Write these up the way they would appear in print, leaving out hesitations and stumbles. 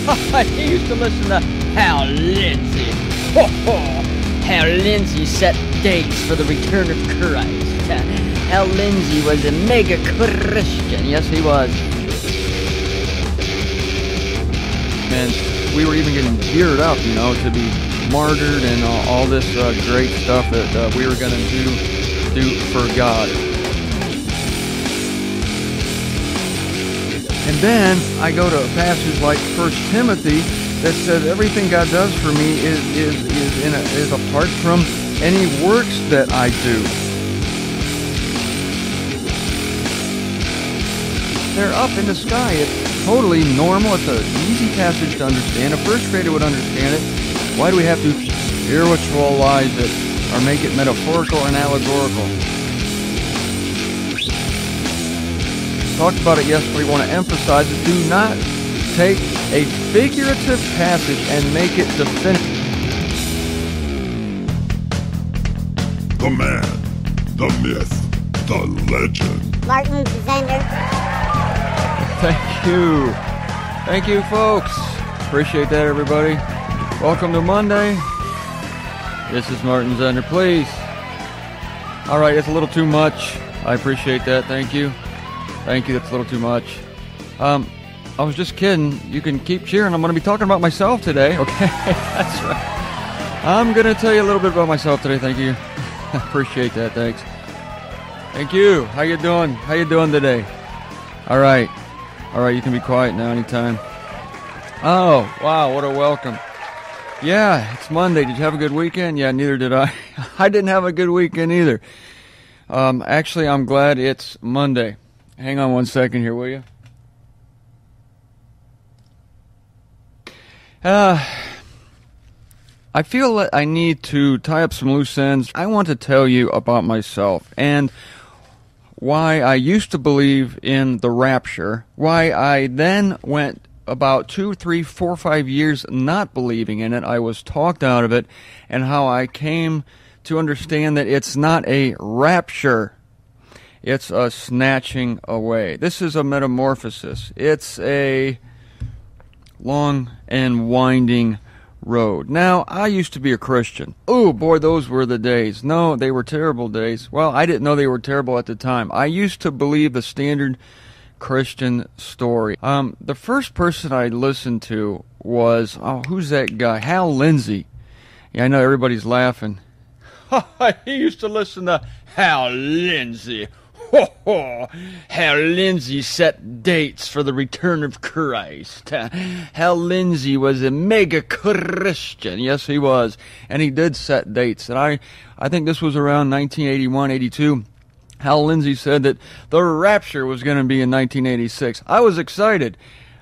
He used to listen to Hal Lindsey. Hal Lindsey set dates for the return of Christ. Hal Lindsey was a mega Christian. Yes, he was. And we were even getting geared up, to be martyred and all this great stuff that we were going to do for God. And then I go to a passage like 1 Timothy that says everything God does for me is apart from any works that I do. They're up in the sky. It's totally normal. It's an easy passage to understand. A first grader would understand it. Why do we have to spiritualize it or make it metaphorical and allegorical? Talked about it yesterday. We want to emphasize it. Do not take a figurative passage and make it definitive. The man, the myth, the legend. Martin Zender. Thank you, folks. Appreciate that, everybody. Welcome to Monday. This is Martin Zender, please. All right, it's a little too much. I appreciate that. Thank you. That's a little too much. I was just kidding. You can keep cheering. I'm going to be talking about myself today. Okay, that's right. I'm going to tell you a little bit about myself today. Thank you. I appreciate that. Thanks. Thank you. How you doing? How you doing today? All right. You can be quiet now anytime. Oh, wow, what a welcome. Yeah, it's Monday. Did you have a good weekend? Yeah, neither did I. I didn't have a good weekend either. Actually, I'm glad it's Monday. Hang on one second here, will you? I feel that I need to tie up some loose ends. I want to tell you about myself and why I used to believe in the rapture, why I then went about 2, 3, 4, 5 years not believing in it. I was talked out of it, and how I came to understand that it's not a rapture. It's a snatching away. This is a metamorphosis. It's a long and winding road. Now, I used to be a Christian. Oh, boy, those were the days. No, they were terrible days. Well, I didn't know they were terrible at the time. I used to believe the standard Christian story. The first person I listened to was, who's that guy? Hal Lindsey. Yeah, I know everybody's laughing. He used to listen to Hal Lindsey. Hal Lindsey set dates for the return of Christ. Hal Lindsey was a mega Christian. Yes, he was. And he did set dates. And I think this was around 1981, 82. Hal Lindsey said that the rapture was going to be in 1986. I was excited.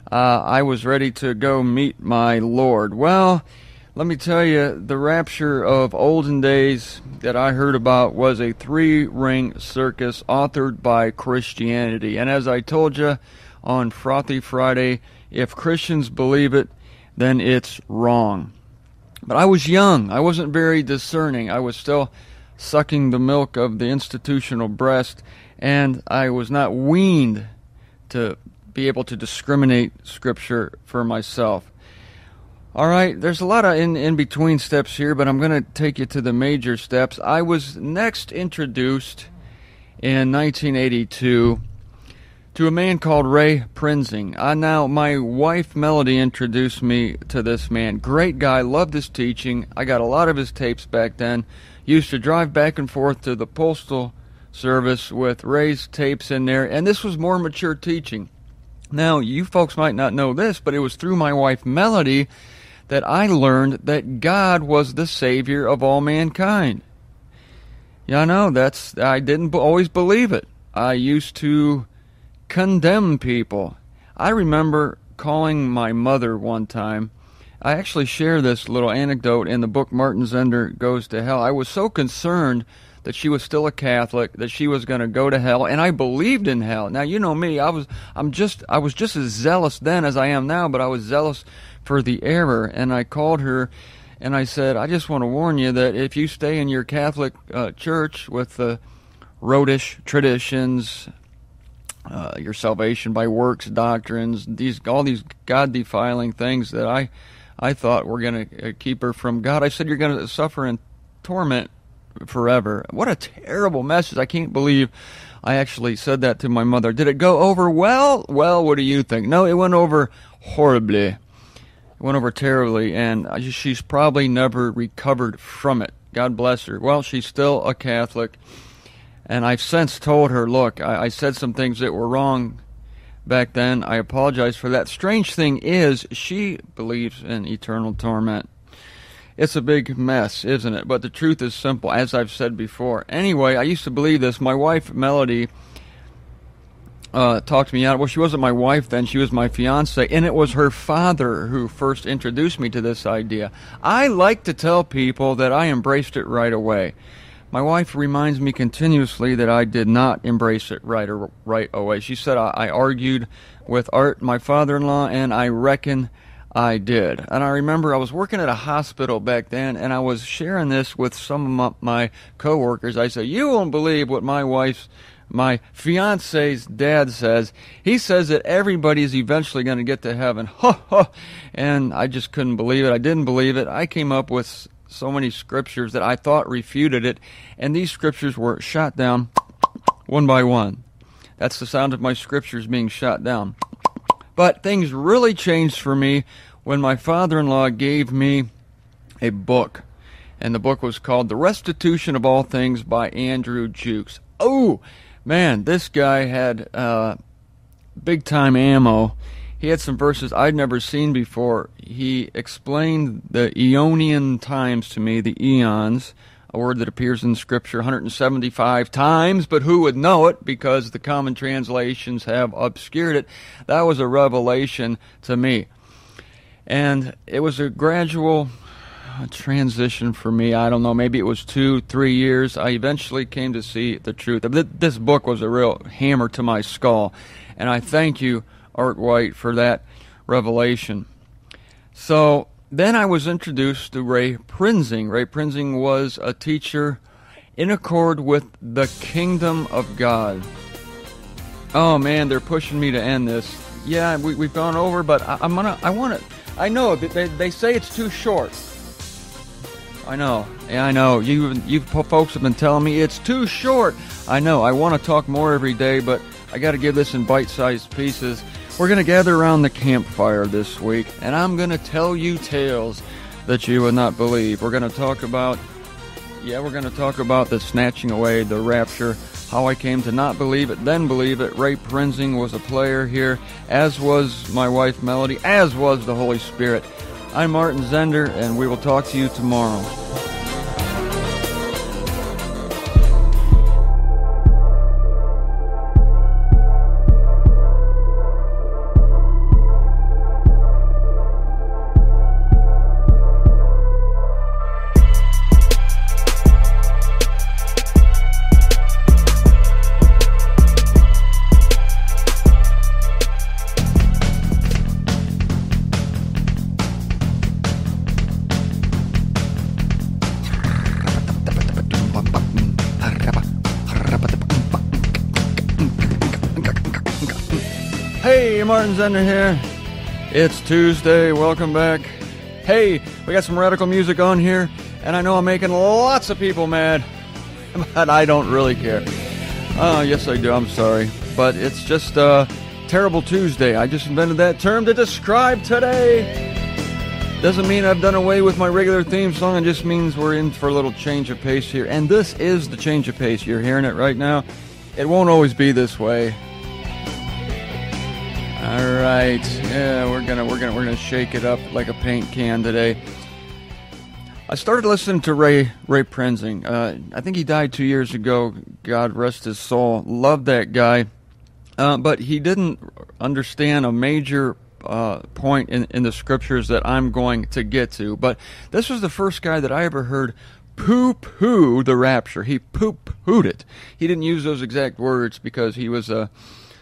I was ready to go meet my Lord. Well, let me tell you, the rapture of olden days that I heard about was a 3-ring circus authored by Christianity. And as I told you on Frothy Friday, if Christians believe it, then it's wrong. But I was young. I wasn't very discerning. I was still sucking the milk of the institutional breast, and I was not weaned to be able to discriminate Scripture for myself. All right, there's a lot of in-between steps here, but I'm going to take you to the major steps. I was next introduced in 1982 to a man called Ray Prinzing. Now, my wife Melody introduced me to this man. Great guy, loved his teaching. I got a lot of his tapes back then. Used to drive back and forth to the Postal Service with Ray's tapes in there, and this was more mature teaching. Now, you folks might not know this, but it was through my wife Melody that I learned that God was the Savior of all mankind. Yeah, I know, I didn't always believe it. I used to condemn people. I remember calling my mother one time. I actually share this little anecdote in the book Martin Zender Goes to Hell. I was so concerned that she was still a Catholic, that she was going to go to hell, and I believed in hell. Now, you know me, I was just as zealous then as I am now, but I was zealous for the error, and I called her and I said, I just want to warn you that if you stay in your Catholic church with the roadish traditions, your salvation by works doctrines, all these God-defiling things that I thought were going to keep her from God. I said, you're going to suffer in torment forever. What a terrible message. I can't believe I actually said that to my mother. Did it go over well? Well, what do you think? No, it went over horribly. It went over terribly, and she's probably never recovered from it. God bless her. Well, she's still a Catholic, and I've since told her, look, I said some things that were wrong back then. I apologize for that. Strange thing is, she believes in eternal torment. It's a big mess, isn't it? But the truth is simple, as I've said before. Anyway, I used to believe this. My wife, Melody, talked me out. Well, she wasn't my wife then. She was my fiancée, and it was her father who first introduced me to this idea. I like to tell people that I embraced it right away. My wife reminds me continuously that I did not embrace it right away. She said I argued with Art, my father-in-law, and I reckon I did. And I remember I was working at a hospital back then, and I was sharing this with some of my coworkers. I said, you won't believe what my fiancé's dad says. He says that everybody is eventually going to get to heaven. And I just couldn't believe it. I didn't believe it. I came up with so many scriptures that I thought refuted it, and these scriptures were shot down one by one. That's the sound of my scriptures being shot down. But things really changed for me when my father-in-law gave me a book. And the book was called The Restitution of All Things by Andrew Jukes. Oh, man, this guy had big-time ammo. He had some verses I'd never seen before. He explained the Aeonian times to me, the eons, a word that appears in Scripture 175 times, but who would know it because the common translations have obscured it. That was a revelation to me. And it was a gradual transition for me. I don't know, maybe it was 2-3 years. I eventually came to see the truth. This book was a real hammer to my skull, and I thank you, Art White, for that revelation. So then I was introduced to Ray Prinzing. Ray Prinzing was a teacher in accord with the kingdom of God. Oh man, they're pushing me to end this. Yeah, we've gone over, but I know they say it's too short. I know. Yeah, I know. You folks have been telling me it's too short. I know. I want to talk more every day, but I got to give this in bite-sized pieces. We're going to gather around the campfire this week, and I'm going to tell you tales that you would not believe. We're going to talk about the snatching away, the rapture, how I came to not believe it, then believe it. Ray Prinzing was a player here, as was my wife Melody, as was the Holy Spirit. I'm Martin Zender, and we will talk to you tomorrow. Hey, Martin Zender here. It's Tuesday. Welcome back. Hey, we got some radical music on here, and I know I'm making lots of people mad, but I don't really care. Yes, I do. I'm sorry. But it's just Terrible Tuesday. I just invented that term to describe today. Doesn't mean I've done away with my regular theme song. It just means we're in for a little change of pace here. And this is the change of pace. You're hearing it right now. It won't always be this way. All right, yeah, we're gonna shake it up like a paint can today. I started listening to Ray Prinzing. I think he died 2 years ago. God rest his soul. Loved that guy, but he didn't understand a major point in the scriptures that I'm going to get to. But this was the first guy that I ever heard poo-poo the rapture. He poo-pooed it. He didn't use those exact words because he was a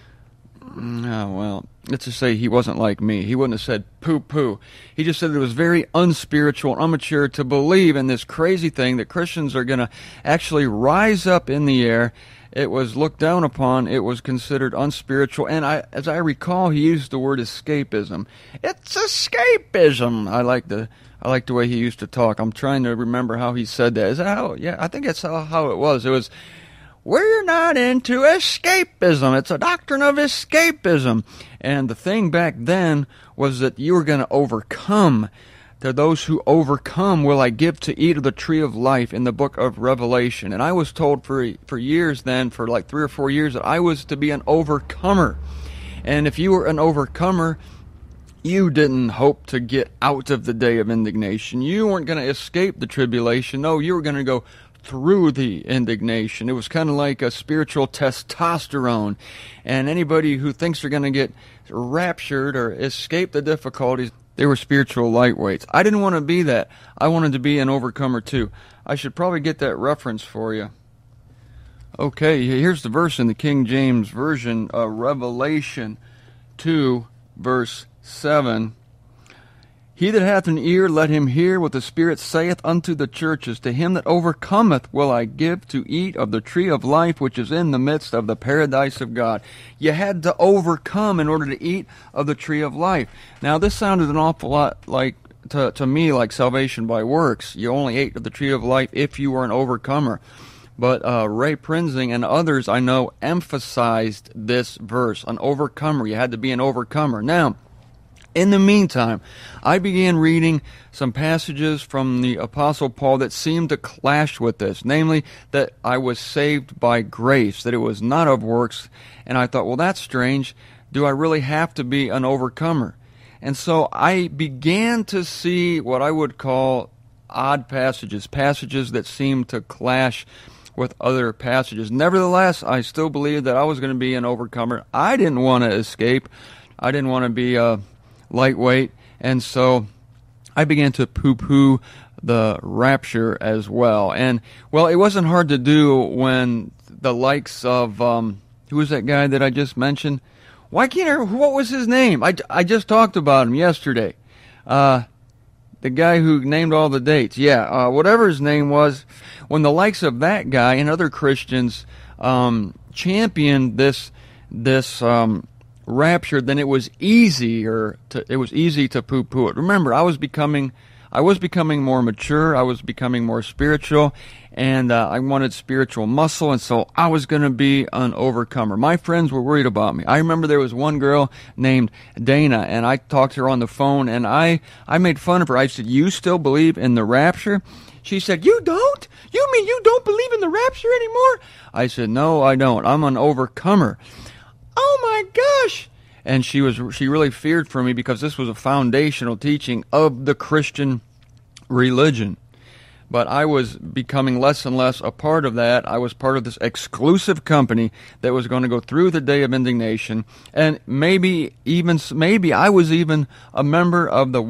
let's just say he wasn't like me. He wouldn't have said poo-poo. He just said it was very unspiritual and immature to believe in this crazy thing that Christians are going to actually rise up in the air it was looked down upon. It was considered unspiritual. And as I recall, he used the word escapism. It's escapism. I like the way he used to talk. I'm trying to remember how he said that. Is that how? Yeah, I think that's how it was. It was, we're not into escapism. It's a doctrine of escapism. And the thing back then was that you were going to overcome. To those who overcome will I give to eat of the tree of life in the book of Revelation. And I was told for years then, for like 3 or 4 years, that I was to be an overcomer. And if you were an overcomer, you didn't hope to get out of the day of indignation. You weren't going to escape the tribulation. No, you were going to go through the indignation. It was kind of like a spiritual testosterone. And anybody who thinks they're going to get raptured or escape the difficulties, they were spiritual lightweights. I didn't want to be that. I wanted to be an overcomer too. I should probably get that reference for you. Okay, here's the verse in the King James Version, Revelation 2, verse 7. He that hath an ear, let him hear what the Spirit saith unto the churches. To him that overcometh will I give to eat of the tree of life, which is in the midst of the paradise of God. You had to overcome in order to eat of the tree of life. Now, this sounded an awful lot like, to me, like salvation by works. You only ate of the tree of life if you were an overcomer. But Ray Prinzing and others I know emphasized this verse, an overcomer. You had to be an overcomer. Now, in the meantime, I began reading some passages from the Apostle Paul that seemed to clash with this, namely that I was saved by grace, that it was not of works, and I thought, well, that's strange. Do I really have to be an overcomer? And so I began to see what I would call odd passages that seemed to clash with other passages. Nevertheless, I still believed that I was going to be an overcomer. I didn't want to escape. I didn't want to be lightweight, and so I began to poo-poo the rapture as well. And, well, it wasn't hard to do when the likes of, who was that guy that I just mentioned? Why can't I, what was his name? I just talked about him yesterday. The guy who named all the dates. Yeah, whatever his name was, when the likes of that guy and other Christians championed this rapture, then it was easy to poo-poo it. Remember, I was becoming more mature, I was becoming more spiritual, and I wanted spiritual muscle, and so I was going to be an overcomer. My friends were worried about me. I remember there was one girl named Dana, and I talked to her on the phone, and I made fun of her. I said, "You still believe in the rapture?" She said, "You don't? You mean you don't believe in the rapture anymore?" I said, "No, I don't. I'm an overcomer." "Oh my gosh!" And she really feared for me because this was a foundational teaching of the Christian religion. But I was becoming less and less a part of that. I was part of this exclusive company that was going to go through the day of indignation, and maybe I was even a member of the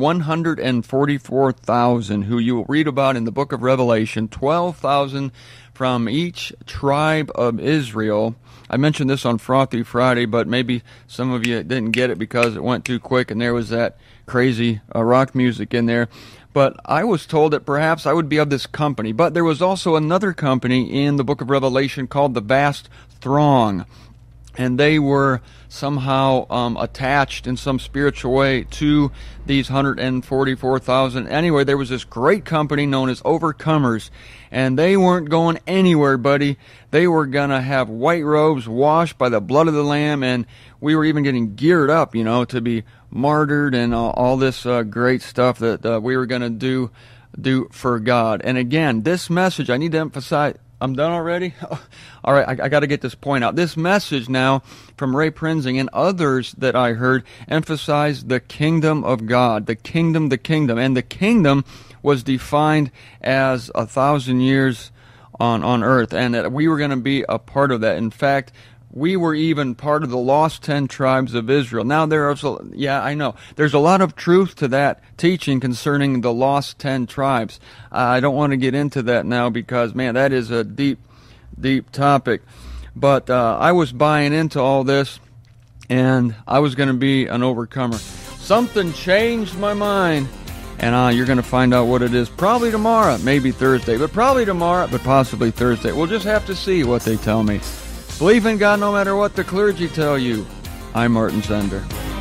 144,000 who you will read about in the book of Revelation, 12,000 from each tribe of Israel. I mentioned this on Frothy Friday, but maybe some of you didn't get it because it went too quick and there was that crazy rock music in there. But I was told that perhaps I would be of this company. But there was also another company in the book of Revelation called the Vast Throng. And they were somehow attached in some spiritual way to these 144,000. Anyway, there was this great company known as Overcomers. And they weren't going anywhere, buddy. They were going to have white robes washed by the blood of the Lamb. And we were even getting geared up, to be martyred and all this great stuff that we were going to do for God. And again, this message, I need to emphasize. I'm done already? All right, I got to get this point out. This message now from Ray Prinzing and others that I heard emphasized the kingdom of God, the kingdom. And the kingdom was defined as 1,000 years on earth, and that we were going to be a part of that. In fact, we were even part of the lost 10 tribes of Israel. Now, there's a lot of truth to that teaching concerning the lost 10 tribes. I don't want to get into that now because, man, that is a deep, deep topic. But I was buying into all this, and I was going to be an overcomer. Something changed my mind, and you're going to find out what it is probably tomorrow, maybe Thursday, but probably tomorrow, but possibly Thursday. We'll just have to see what they tell me. Believe in God no matter what the clergy tell you. I'm Martin Zender.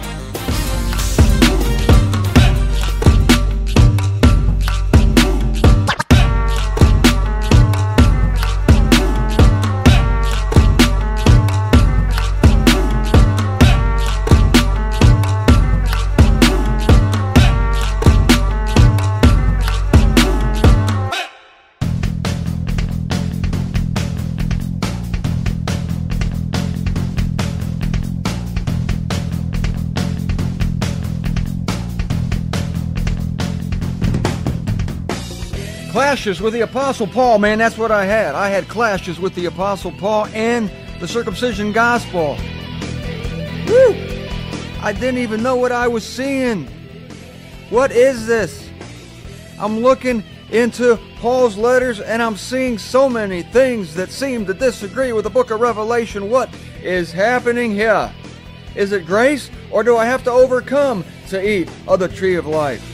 Clashes with the Apostle Paul, man, that's what I had. I had clashes with the Apostle Paul and the circumcision gospel. Woo! I didn't even know what I was seeing. What is this? I'm looking into Paul's letters and I'm seeing so many things that seem to disagree with the book of Revelation. What is happening here? Is it grace, or do I have to overcome to eat of the tree of life?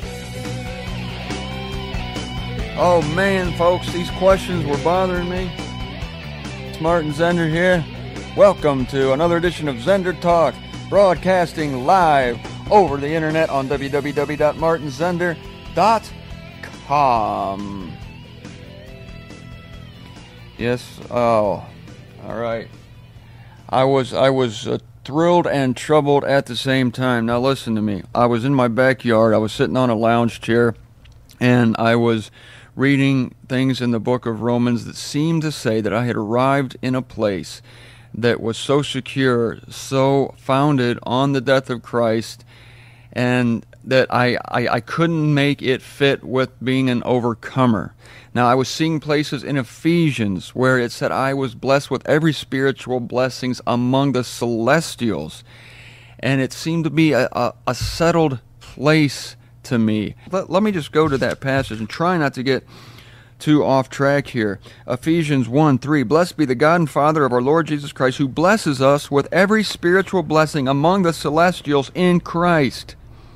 Oh man, folks, these questions were bothering me. It's Martin Zender here. Welcome to another edition of Zender Talk, broadcasting live over the internet on www.martinzender.com. Yes, all right. I was thrilled and troubled at the same time. Now listen to me. I was in my backyard. I was sitting on a lounge chair, and I was reading things in the book of Romans that seemed to say that I had arrived in a place that was so secure, so founded on the death of Christ, and that I couldn't make it fit with being an overcomer. Now, I was seeing places in Ephesians where it said I was blessed with every spiritual blessings among the celestials, and it seemed to be a settled place to me. Let me just go to that passage and try not to get too off track here. Ephesians 1:3, Blessed be the God and Father of our Lord Jesus Christ, who blesses us with every spiritual blessing among the celestials in Christ.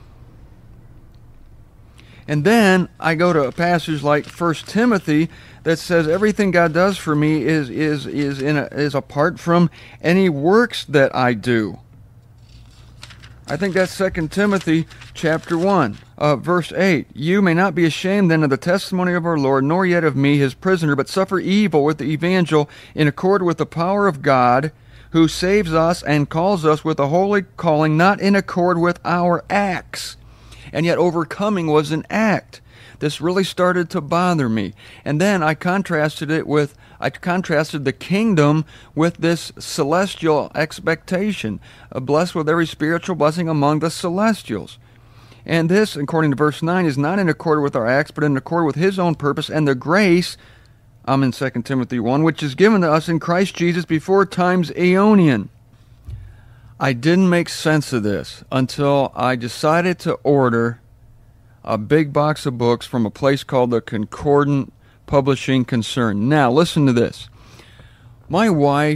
And then I go to a passage like 1 Timothy that says everything God does for me is apart from any works that I do. I think that's 2 Timothy chapter 1, verse 8. You may not be ashamed then of the testimony of our Lord, nor yet of me, his prisoner, but suffer evil with the evangel in accord with the power of God, who saves us and calls us with a holy calling, not in accord with our acts. And yet overcoming was an act. This really started to bother me. And then I contrasted the kingdom with this celestial expectation, blessed with every spiritual blessing among the celestials. And this, according to verse 9, is not in accord with our acts, but in accord with his own purpose and the grace, I'm in 2 Timothy 1, which is given to us in Christ Jesus before times aeonian. I didn't make sense of this until I decided to order a big box of books from a place called the Concordant Publishing Concern. Now, listen to this. My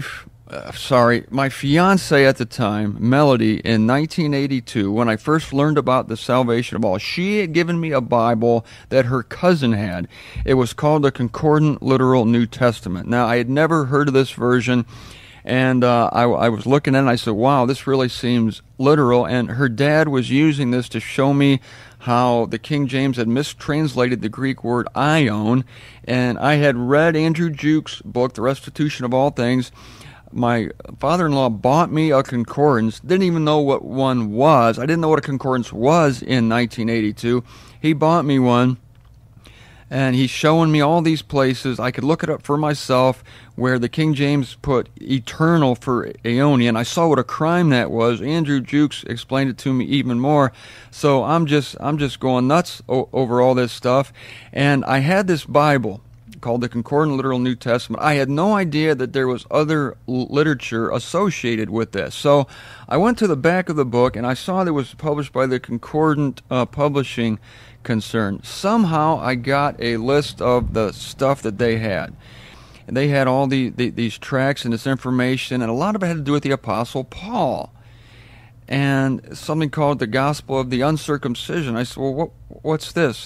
fiancée at the time, Melody, in 1982, when I first learned about the salvation of all, she had given me a Bible that her cousin had. It was called the Concordant Literal New Testament. Now, I had never heard of this version, and I was looking at it, and I said, wow, this really seems literal. And her dad was using this to show me how the King James had mistranslated the Greek word ion. And I had read Andrew Jukes' book, The Restitution of All Things. My father-in-law bought me a concordance, didn't even know what one was. I didn't know what a concordance was in 1982. He bought me one, and he's showing me all these places. I could look it up for myself where the King James put eternal for aeonian. I saw what a crime that was. Andrew Jukes explained it to me even more. So I'm just going nuts over all this stuff. And I had this Bible called the Concordant Literal New Testament. I had no idea that there was other literature associated with this. So I went to the back of the book, and I saw that it was published by the Concordant Publishing Concern. Somehow I got a list of the stuff that they had. And they had all these tracts and this information, and a lot of it had to do with the Apostle Paul. And something called the Gospel of the Uncircumcision. I said, well, what's this?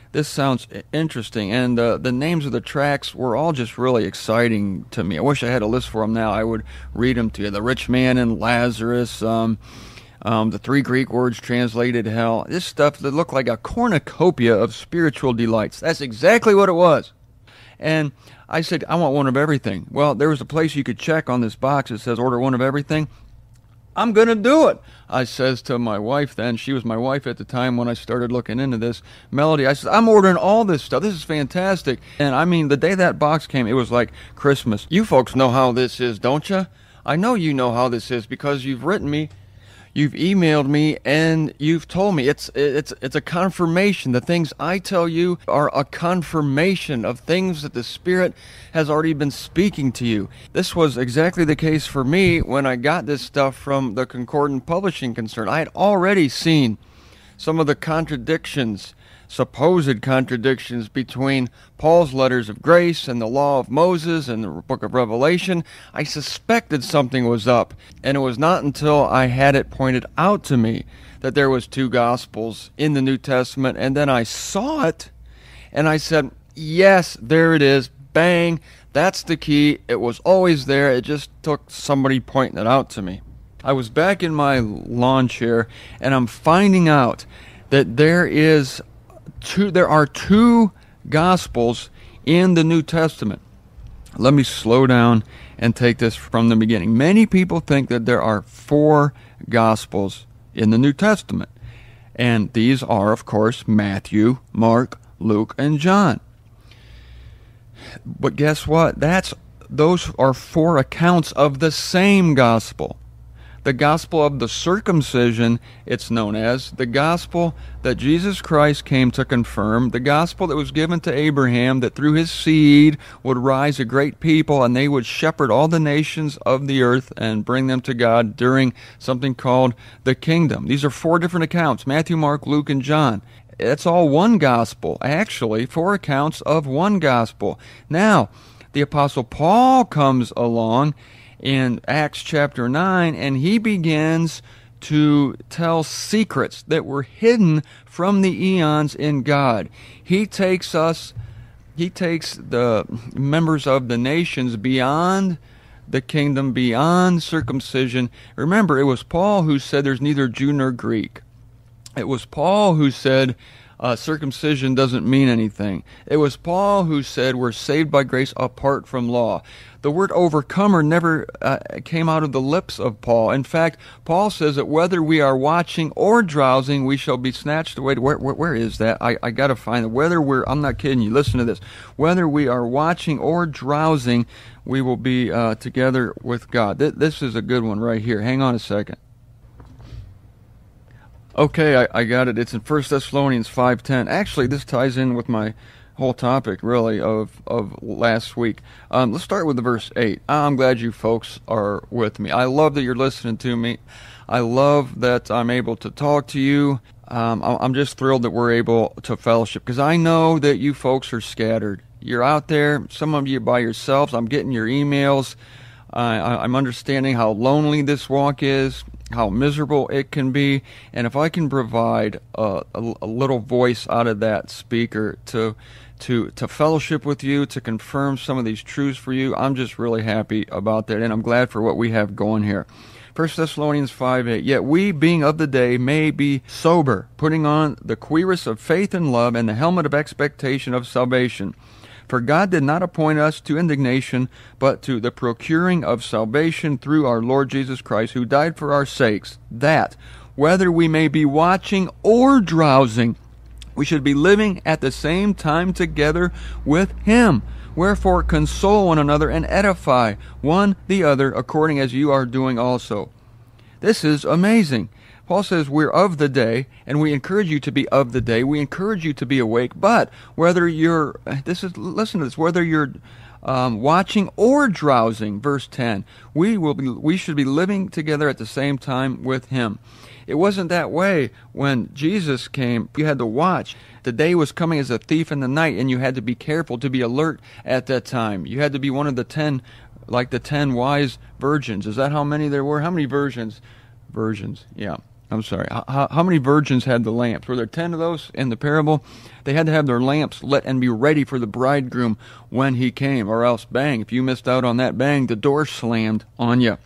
this sounds interesting. And the names of the tracks were all just really exciting to me. I wish I had a list for them now. I would read them to you. The Rich Man and Lazarus, the 3 Greek words translated hell. This stuff that looked like a cornucopia of spiritual delights. That's exactly what it was. And I said, I want one of everything. Well, there was a place you could check on this box that says order one of everything. I'm going to do it. I says to my wife then, she was my wife at the time when I started looking into this, Melody, I said, I'm ordering all this stuff. This is fantastic. And I mean, the day that box came, it was like Christmas. You folks know how this is, don't you? I know you know how this is because you've written me, you've emailed me, and you've told me. It's a confirmation. The things I tell you are a confirmation of things that the Spirit has already been speaking to you. This was exactly the case for me when I got this stuff from the Concordant Publishing Concern. I had already seen some of the contradictions, supposed contradictions between Paul's letters of grace and the law of Moses and the book of Revelation. I suspected something was up, and it was not until I had it pointed out to me that there was 2 gospels in the New Testament, and then I saw it, and I said, yes, there it is, bang, that's the key. It was always there. It just took somebody pointing it out to me. I was back in my lawn chair, and I'm finding out that there are 2 gospels in the New Testament. Let me slow down and take this from the beginning. Many people think that there are 4 gospels in the New Testament. And these are, of course, Matthew, Mark, Luke, and John. But guess what? Those are 4 accounts of the same gospel. The gospel of the circumcision, it's known as, the gospel that Jesus Christ came to confirm, the gospel that was given to Abraham, that through his seed would rise a great people, and they would shepherd all the nations of the earth and bring them to God during something called the kingdom. These are 4 different accounts, Matthew, Mark, Luke, and John. It's all one gospel, actually, 4 accounts of one gospel. Now, the Apostle Paul comes along in Acts chapter 9, and he begins to tell secrets that were hidden from the eons in God. He takes the members of the nations beyond the kingdom, beyond circumcision. Remember, it was Paul who said there's neither Jew nor Greek. It was Paul who said circumcision doesn't mean anything. It was Paul who said we're saved by grace apart from law. The word overcomer never came out of the lips of Paul. In fact, Paul says that whether we are watching or drowsing, we shall be snatched away. Where is that? I got to find it. I'm not kidding you. Listen to this. Whether we are watching or drowsing, we will be together with God. This is a good one right here. Hang on a second. Okay, I got it. It's in 1 Thessalonians 5:10. Actually, this ties in with my whole topic, really, of last week. Let's start with the verse 8. I'm glad you folks are with me. I love that you're listening to me. I love that I'm able to talk to you. I'm just thrilled that we're able to fellowship, because I know that you folks are scattered. You're out there, some of you by yourselves. I'm getting your emails. I'm understanding how lonely this walk is, how miserable it can be, and if I can provide a little voice out of that speaker to fellowship with you, to confirm some of these truths for you, I'm just really happy about that, and I'm glad for what we have going here. 1 Thessalonians 5:8, yet we, being of the day, may be sober, putting on the cuirass of faith and love, and the helmet of expectation of salvation. For God did not appoint us to indignation, but to the procuring of salvation through our Lord Jesus Christ, who died for our sakes, that, whether we may be watching or drowsing, we should be living at the same time together with Him. Wherefore console one another and edify one the other, according as you are doing also. This is amazing. Paul says we're of the day, and we encourage you to be of the day. We encourage you to be awake. But whether you're, listen to this, whether you're watching or drowsing, verse 10, we should be living together at the same time with Him. It wasn't that way when Jesus came. You had to watch. The day was coming as a thief in the night, and you had to be careful to be alert at that time. You had to be one of the 10, like the 10 wise virgins. Is that how many there were? How many virgins? Virgins, yeah. I'm sorry. How many virgins had the lamps? Were there 10 of those in the parable? They had to have their lamps lit and be ready for the bridegroom when he came, or else, bang, if you missed out on that, bang, the door slammed on you.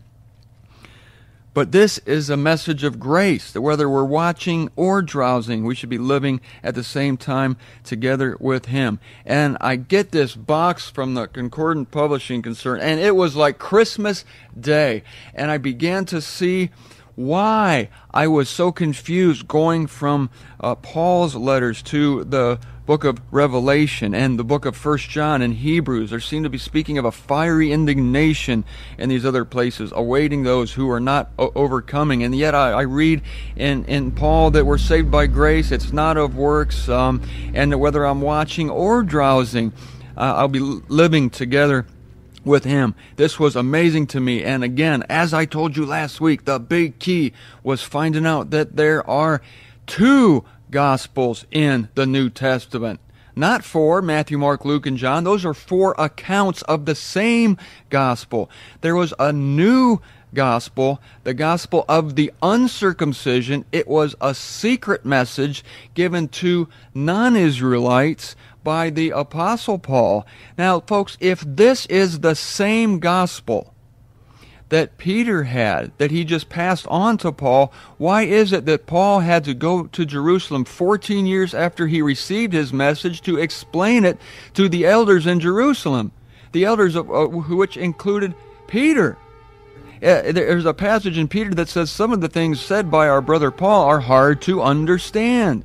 But this is a message of grace, that whether we're watching or drowsing, we should be living at the same time together with Him. And I get this box from the Concordant Publishing Concern, and it was like Christmas Day. And I began to see why I was so confused going from Paul's letters to the book of Revelation and the book of 1 John and Hebrews. There seemed to be speaking of a fiery indignation in these other places, awaiting those who are not overcoming. And yet I read in Paul that we're saved by grace, it's not of works, and that whether I'm watching or drowsing, I'll be living together with Him. This was amazing to me. And again, as I told you last week, the big key was finding out that there are 2 Gospels in the New Testament. Not 4, Matthew, Mark, Luke, and John. Those are 4 accounts of the same Gospel. There was a new Gospel, the Gospel of the uncircumcision. It was a secret message given to non-Israelites by the Apostle Paul. Now, folks, if this is the same Gospel that Peter had, that he just passed on to Paul, why is it that Paul had to go to Jerusalem 14 years after he received his message to explain it to the elders in Jerusalem? The elders, which included Peter. There's a passage in Peter that says some of the things said by our brother Paul are hard to understand.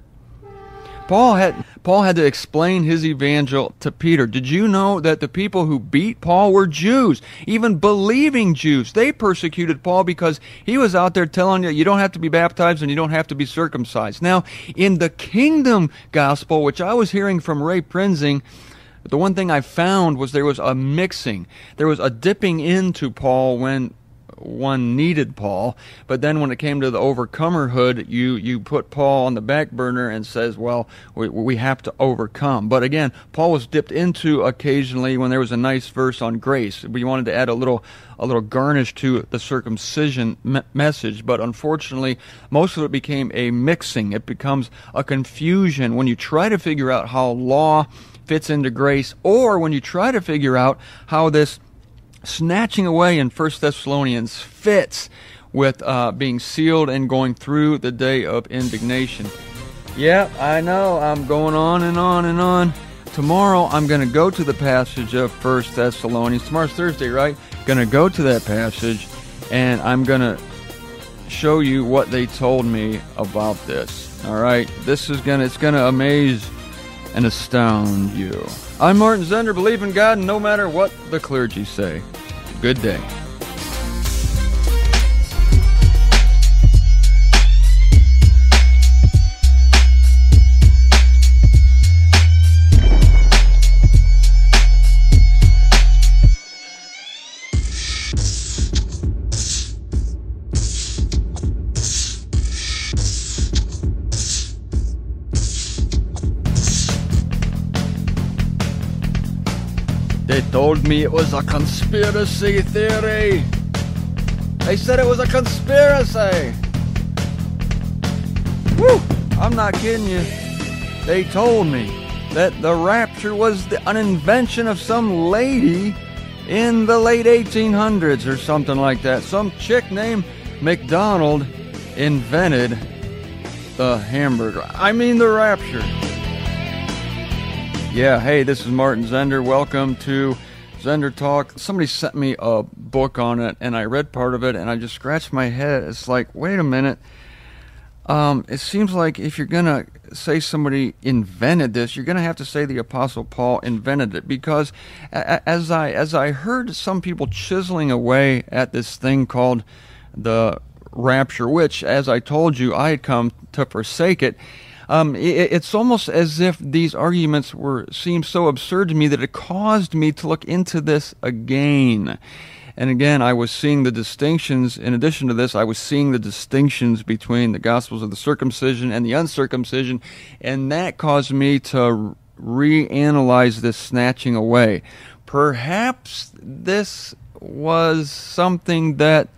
Paul had to explain his evangel to Peter. Did you know that the people who beat Paul were Jews, even believing Jews? They persecuted Paul because he was out there telling you don't have to be baptized and you don't have to be circumcised. Now, in the kingdom gospel, which I was hearing from Ray Prinzing, the one thing I found was there was a mixing. There was a dipping into Paul when one needed Paul, but then when it came to the overcomerhood, you put Paul on the back burner and says, well, we have to overcome. But again, Paul was dipped into occasionally when there was a nice verse on grace. We wanted to add a little garnish to the circumcision message, but unfortunately, most of it became a mixing. It becomes a confusion when you try to figure out how law fits into grace, or when you try to figure out how this snatching away in 1 Thessalonians fits with being sealed and going through the day of indignation. Yeah, I know, I'm going on and on and on. Tomorrow I'm going to go to the passage of 1 Thessalonians. Tomorrow's Thursday, right? Going to go to that passage, and I'm going to show you what they told me about this. All right? It's going to amaze and astound you. I'm Martin Zender, believe in God no matter what the clergy say. Good day. They told me it was a conspiracy theory. They said it was a conspiracy. Woo! I'm not kidding you. They told me that the rapture was an invention of some lady in the late 1800s or something like that. Some chick named McDonald invented the hamburger. I mean the rapture. Yeah, hey, this is Martin Zender. Welcome to Zender Talk. Somebody sent me a book on it, and I read part of it, and I just scratched my head. It's like, wait a minute. It seems like if you're going to say somebody invented this, you're going to have to say the Apostle Paul invented it, because as I heard some people chiseling away at this thing called the rapture, which, as I told you, I had come to forsake it, it's almost as if these arguments seemed so absurd to me that it caused me to look into this again. And again, I was seeing the distinctions. In addition to this, I was seeing the distinctions between the Gospels of the circumcision and the uncircumcision, and that caused me to reanalyze this snatching away. Perhaps this was something that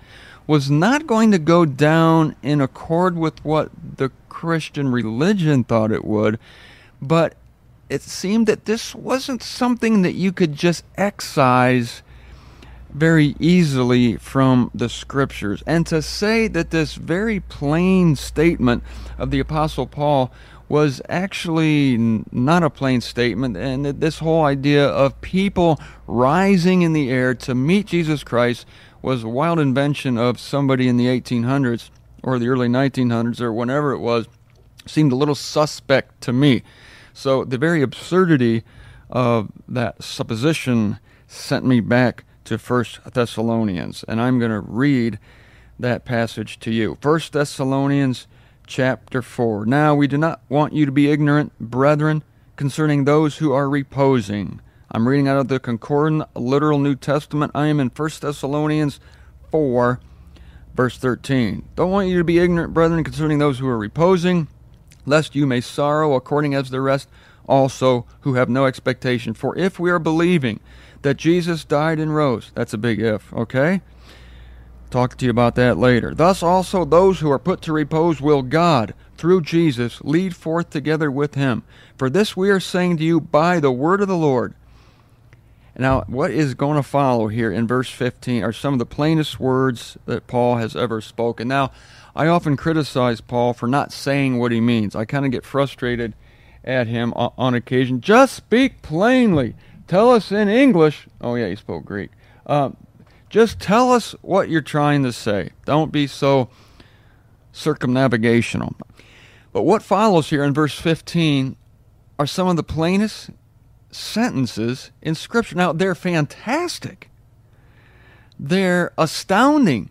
was not going to go down in accord with what the Christian religion thought it would, but it seemed that this wasn't something that you could just excise very easily from the Scriptures. And to say that this very plain statement of the Apostle Paul was actually not a plain statement, and that this whole idea of people rising in the air to meet Jesus Christ was a wild invention of somebody in the 1800s or the early 1900s or whenever it was, seemed a little suspect to me. So the very absurdity of that supposition sent me back to 1 Thessalonians, and I'm going to read that passage to you. 1 Thessalonians chapter 4. Now we do not want you to be ignorant, brethren, concerning those who are reposing. I'm reading out of the Concordant Literal New Testament. I am in 1 Thessalonians 4, verse 13. Don't want you to be ignorant, brethren, concerning those who are reposing, lest you may sorrow according as the rest also who have no expectation. For if we are believing that Jesus died and rose, that's a big if, okay? Talk to you about that later. Thus also those who are put to repose will God, through Jesus, lead forth together with him. For this we are saying to you by the word of the Lord. Now, what is going to follow here in verse 15 are some of the plainest words that Paul has ever spoken. Now, I often criticize Paul for not saying what he means. I kind of get frustrated at him on occasion. Just speak plainly. Tell us in English. Oh, yeah, he spoke Greek. Just tell us what you're trying to say. Don't be so circumnavigational. But what follows here in verse 15 are some of the plainest sentences in Scripture. Now, they're fantastic. They're astounding.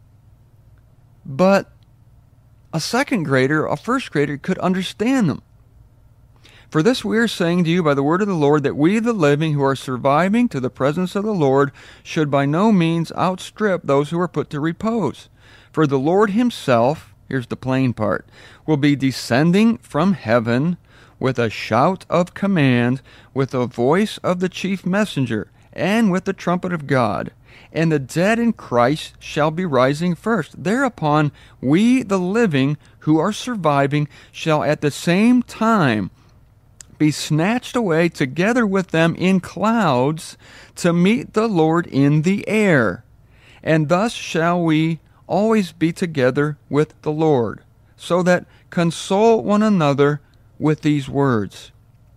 But a second grader, a first grader, could understand them. For this we are saying to you by the word of the Lord, that we, the living, who are surviving to the presence of the Lord, should by no means outstrip those who are put to repose. For the Lord himself, here's the plain part, will be descending from heaven with a shout of command, with the voice of the chief messenger, and with the trumpet of God. And the dead in Christ shall be rising first. Thereupon we, the living, who are surviving, shall at the same time be snatched away together with them in clouds to meet the Lord in the air. And thus shall we always be together with the Lord. So that console one another with these words.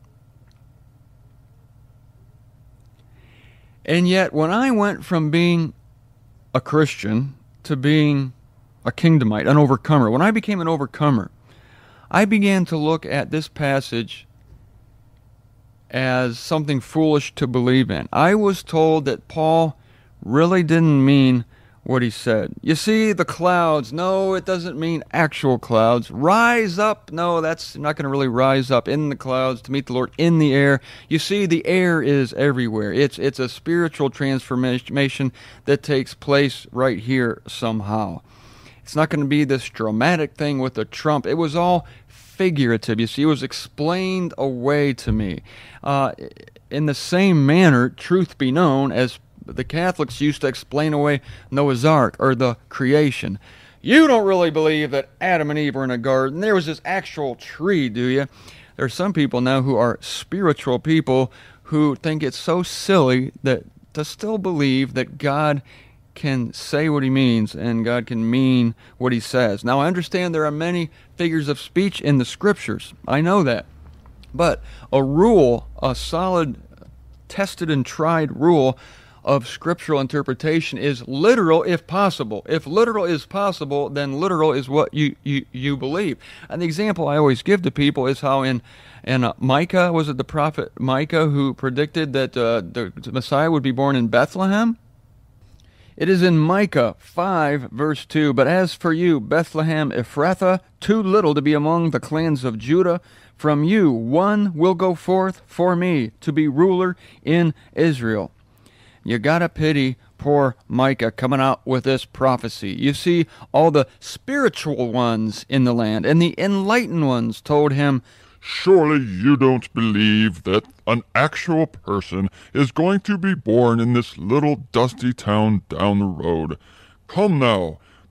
And yet, when I went from being a Christian to being a kingdomite, an overcomer, when I became an overcomer, I began to look at this passage as something foolish to believe in. I was told that Paul really didn't mean what he said. You see, the clouds, no, it doesn't mean actual clouds. Rise up, no, that's not going to really rise up in the clouds to meet the Lord in the air. You see, the air is everywhere. It's a spiritual transformation that takes place right here somehow. It's not going to be this dramatic thing with a trump. It was all figurative. You see, it was explained away to me. In the same manner, truth be known, as the Catholics used to explain away Noah's Ark or the creation. You don't really believe that Adam and Eve were in a garden. There was this actual tree, do you? There are some people now who are spiritual people who think it's so silly that to still believe that God can say what he means and God can mean what he says. Now, I understand there are many figures of speech in the Scriptures. I know that. But a rule, a solid, tested and tried rule of scriptural interpretation is literal if possible. If literal is possible, then literal is what you believe. And the example I always give to people is how in Micah, was it the prophet Micah who predicted that the Messiah would be born in Bethlehem? It is in Micah 5, verse 2, But as for you, Bethlehem Ephrathah, too little to be among the clans of Judah, from you one will go forth for me to be ruler in Israel. You gotta pity poor Micah coming out with this prophecy. You see, all the spiritual ones in the land and the enlightened ones told him, Surely you don't believe that an actual person is going to be born in this little dusty town down the road. Come now,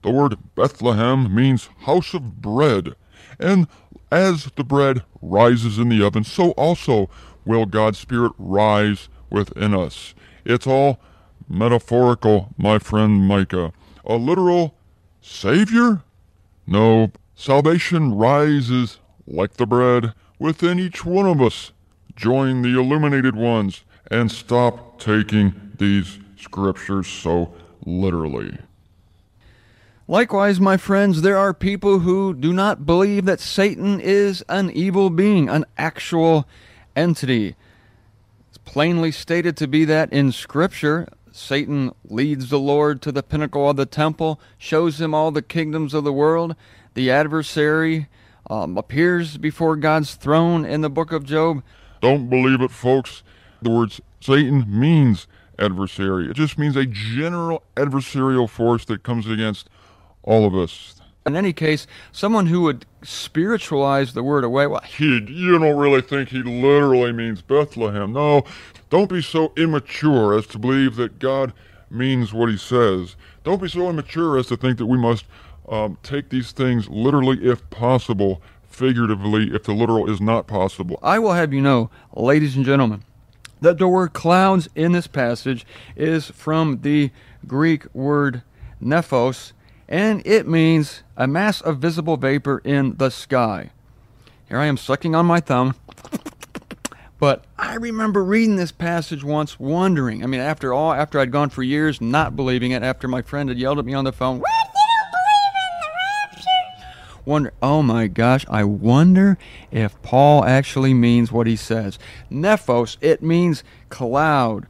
The word Bethlehem means house of bread. And as the bread rises in the oven, so also will God's Spirit rise within us. It's all metaphorical, my friend Micah. A literal Savior? No, salvation rises like the bread within each one of us. Join the illuminated ones and stop taking these scriptures so literally. Likewise, my friends, there are people who do not believe that Satan is an evil being, an actual entity. It's plainly stated to be that in Scripture. Satan leads the Lord to the pinnacle of the temple, shows him all the kingdoms of the world. The adversary appears before God's throne in the book of Job. Don't believe it, folks. The word Satan means adversary. It just means a general adversarial force that comes against all of us. In any case, someone who would spiritualize the word away, well, You don't really think he literally means Bethlehem. No, don't be so immature as to believe that God means what he says. Don't be so immature as to think that we must take these things literally if possible, figuratively if the literal is not possible. I will have you know, ladies and gentlemen, that the word clouds in this passage is from the Greek word nephos, and it means a mass of visible vapor in the sky. Here I am sucking on my thumb, but I remember reading this passage once, wondering, after I'd gone for years not believing it, after my friend had yelled at me on the phone, "What, you don't believe in the rapture?" Oh my gosh, I wonder if Paul actually means what he says. Nephos, it means cloud.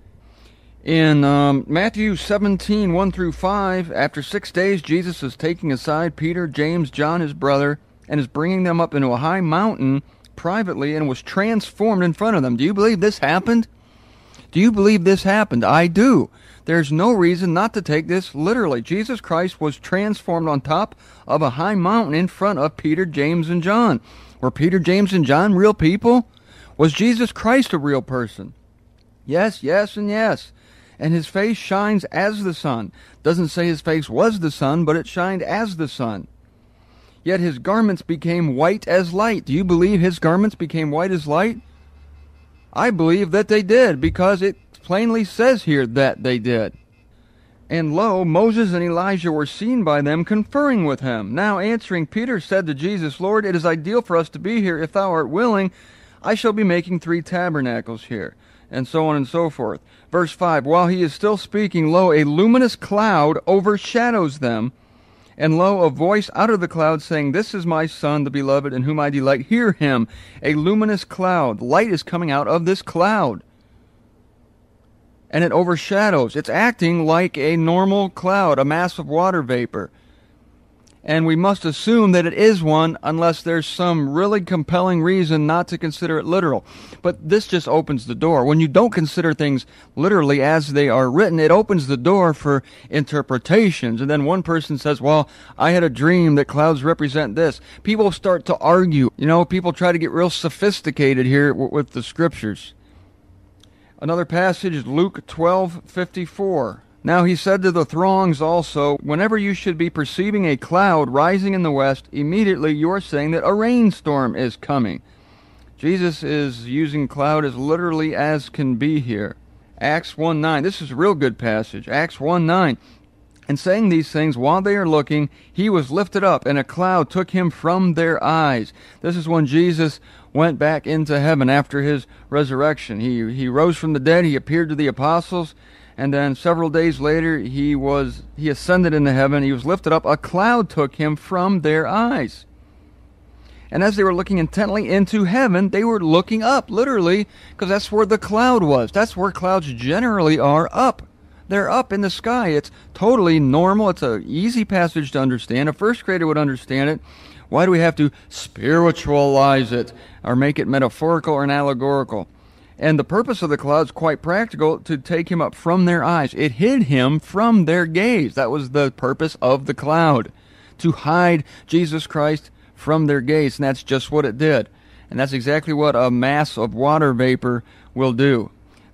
In Matthew 17, 1 through 5, after 6 days, Jesus is taking aside Peter, James, John, his brother, and is bringing them up into a high mountain privately and was transformed in front of them. Do you believe this happened? Do you believe this happened? I do. There's no reason not to take this literally. Jesus Christ was transformed on top of a high mountain in front of Peter, James, and John. Were Peter, James, and John real people? Was Jesus Christ a real person? Yes, yes, and yes. And his face shines as the sun. Doesn't say his face was the sun, but it shined as the sun. Yet his garments became white as light. Do you believe his garments became white as light? I believe that they did, because it plainly says here that they did. And lo, Moses and Elijah were seen by them conferring with him. Now answering, Peter said to Jesus, "Lord, it is ideal for us to be here. If thou art willing, I shall be making 3 tabernacles here." And so on and so forth. Verse 5, while he is still speaking, lo, a luminous cloud overshadows them. And lo, a voice out of the cloud saying, "This is my Son, the beloved, in whom I delight. Hear him." A luminous cloud. Light is coming out of this cloud. And it overshadows. It's acting like a normal cloud, a mass of water vapor. And we must assume that it is one unless there's some really compelling reason not to consider it literal. But this just opens the door. When you don't consider things literally as they are written, it opens the door for interpretations. And then one person says, "Well, I had a dream that clouds represent this." People start to argue. People try to get real sophisticated here with the scriptures. Another passage is Luke 12:54. Now he said to the throngs also, "Whenever you should be perceiving a cloud rising in the west, immediately you are saying that a rainstorm is coming." Jesus is using cloud as literally as can be here. Acts 1:9. This is a real good passage. Acts 1:9. And saying these things while they are looking, he was lifted up, and a cloud took him from their eyes. This is when Jesus went back into heaven after his resurrection. He rose from the dead. He appeared to the apostles. And then several days later, he ascended into heaven. He was lifted up. A cloud took him from their eyes. And as they were looking intently into heaven, they were looking up, literally, because that's where the cloud was. That's where clouds generally are, up. They're up in the sky. It's totally normal. It's an easy passage to understand. A first grader would understand it. Why do we have to spiritualize it or make it metaphorical or allegorical? And the purpose of the cloud is quite practical, to take him up from their eyes. It hid him from their gaze. That was the purpose of the cloud, to hide Jesus Christ from their gaze. And that's just what it did. And that's exactly what a mass of water vapor will do.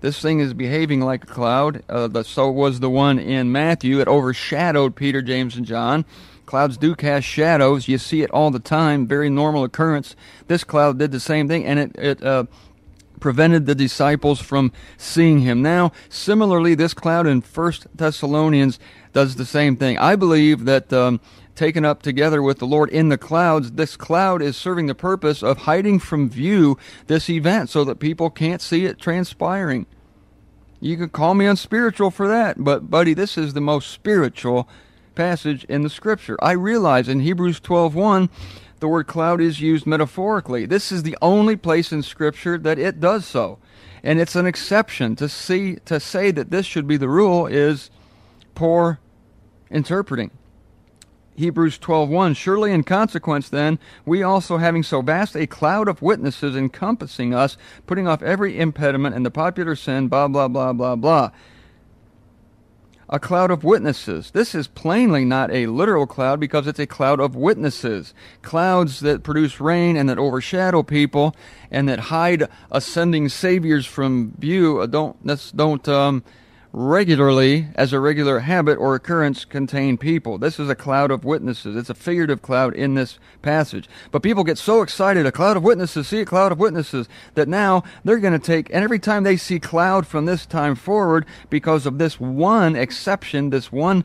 This thing is behaving like a cloud. So was the one in Matthew. It overshadowed Peter, James, and John. Clouds do cast shadows. You see it all the time. Very normal occurrence. This cloud did the same thing, and it prevented the disciples from seeing him. Now, similarly, this cloud in 1 Thessalonians does the same thing. I believe that taken up together with the Lord in the clouds, this cloud is serving the purpose of hiding from view this event so that people can't see it transpiring. You can call me unspiritual for that, but buddy, this is the most spiritual passage in the Scripture. I realize in Hebrews 12:1, the word cloud is used metaphorically. This is the only place in Scripture that it does so. And it's an exception. To say that this should be the rule is poor interpreting. Hebrews 12:1, surely in consequence then, we also having so vast a cloud of witnesses encompassing us, putting off every impediment and the popular sin, blah, blah, blah, blah, blah. A cloud of witnesses. This is plainly not a literal cloud because it's a cloud of witnesses. Clouds that produce rain and that overshadow people and that hide ascending saviors from view don't regularly, as a regular habit or occurrence, contain people. This is a cloud of witnesses. It's a figurative cloud in this passage. But people get so excited, a cloud of witnesses, see a cloud of witnesses, that now they're going to take, and every time they see cloud from this time forward, because of this one exception, this one